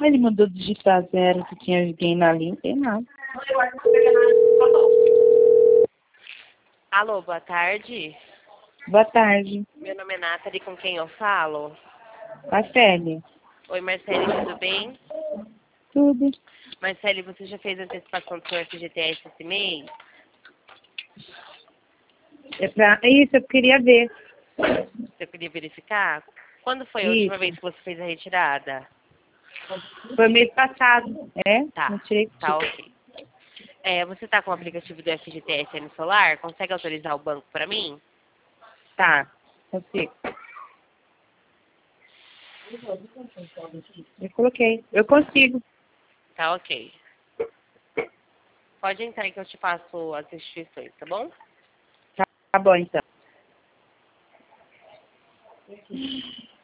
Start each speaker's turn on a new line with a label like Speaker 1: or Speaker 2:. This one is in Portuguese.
Speaker 1: ele mandou digitar 0, se tinha alguém na linha, não tem nada.
Speaker 2: Alô, boa tarde.
Speaker 1: Boa tarde.
Speaker 2: Meu nome é Nathalie, com quem eu falo?
Speaker 1: Marcele.
Speaker 2: Oi, Marcele, tudo bem?
Speaker 1: Tudo.
Speaker 2: Marcele, você já fez a antecipação do seu FGTS esse mês?
Speaker 1: Isso, eu queria ver.
Speaker 2: Você queria verificar? Quando foi a última
Speaker 1: Isso.
Speaker 2: vez que você fez a retirada?
Speaker 1: Foi mês passado. É?
Speaker 2: Tá,
Speaker 1: Não tirei
Speaker 2: tá
Speaker 1: tudo.
Speaker 2: ok. Você tá com o aplicativo do FGTS aí no celular? Consegue autorizar o banco para mim?
Speaker 1: Tá, consigo. Eu coloquei. Eu consigo.
Speaker 2: Tá ok. Pode entrar que eu te passo as instituições, tá bom?
Speaker 1: Tá bom, então.